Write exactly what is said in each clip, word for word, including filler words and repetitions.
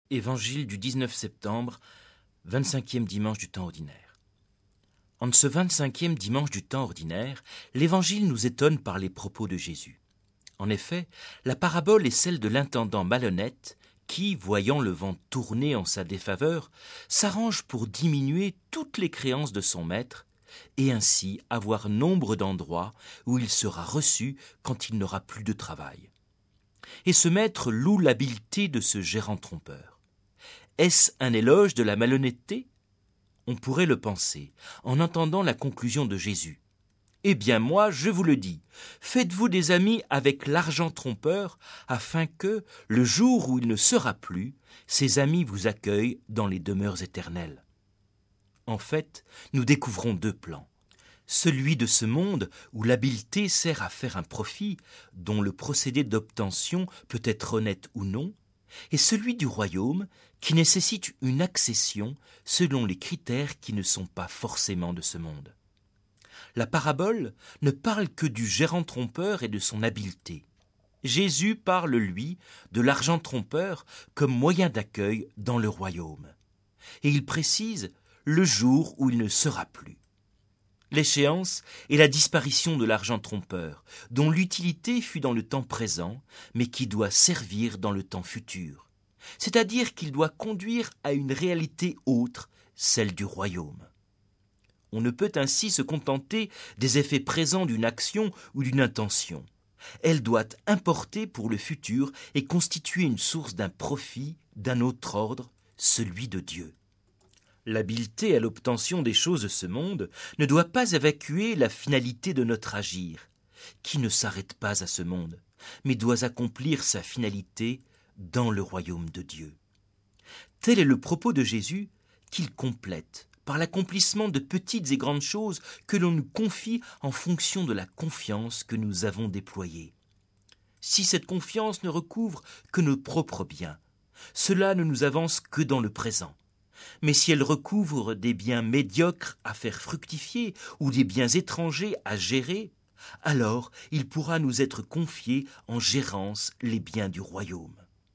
Évangile du dix-neuf septembre, vingt-cinquième dimanche du temps ordinaire. En ce vingt-cinquième dimanche du temps ordinaire, l'Évangile nous étonne par les propos de Jésus. En effet, la parabole est celle de l'intendant malhonnête qui, voyant le vent tourner en sa défaveur, s'arrange pour diminuer toutes les créances de son maître et ainsi avoir nombre d'endroits où il sera reçu quand il n'aura plus de travail. Et ce maître loue l'habileté de ce gérant trompeur. Est-ce un éloge de la malhonnêteté ? On pourrait le penser, en entendant la conclusion de Jésus. Eh bien moi, je vous le dis, faites-vous des amis avec l'argent trompeur, afin que, le jour où il ne sera plus, ces amis vous accueillent dans les demeures éternelles. En fait, nous découvrons deux plans. Celui de ce monde où l'habileté sert à faire un profit, dont le procédé d'obtention peut être honnête ou non, et celui du royaume qui nécessite une accession selon les critères qui ne sont pas forcément de ce monde. La parabole ne parle que du gérant trompeur et de son habileté. Jésus parle, lui, de l'argent trompeur comme moyen d'accueil dans le royaume. Et il précise le jour où il ne sera plus. L'échéance est la disparition de l'argent trompeur, dont l'utilité fut dans le temps présent, mais qui doit servir dans le temps futur. C'est-à-dire qu'il doit conduire à une réalité autre, celle du royaume. On ne peut ainsi se contenter des effets présents d'une action ou d'une intention. Elle doit importer pour le futur et constituer une source d'un profit d'un autre ordre, celui de Dieu. L'habileté à l'obtention des choses de ce monde ne doit pas évacuer la finalité de notre agir, qui ne s'arrête pas à ce monde, mais doit accomplir sa finalité dans le royaume de Dieu. Tel est le propos de Jésus qu'il complète par l'accomplissement de petites et grandes choses que l'on nous confie en fonction de la confiance que nous avons déployée. Si cette confiance ne recouvre que nos propres biens, cela ne nous avance que dans le présent. Mais si elle recouvre des biens médiocres à faire fructifier ou des biens étrangers à gérer, alors il pourra nous être confié en gérance les biens du royaume.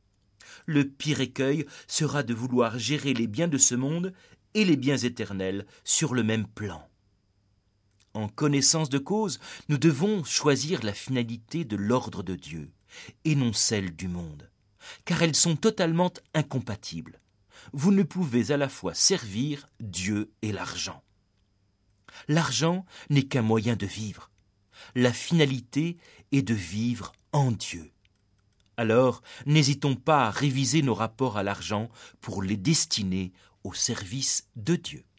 Le pire écueil sera de vouloir gérer les biens de ce monde et les biens éternels sur le même plan. En connaissance de cause, nous devons choisir la finalité de l'ordre de Dieu et non celle du monde, car elles sont totalement incompatibles. Vous ne pouvez à la fois servir Dieu et l'argent. L'argent n'est qu'un moyen de vivre. La finalité est de vivre en Dieu. Alors, n'hésitons pas à réviser nos rapports à l'argent pour les destiner au service de Dieu.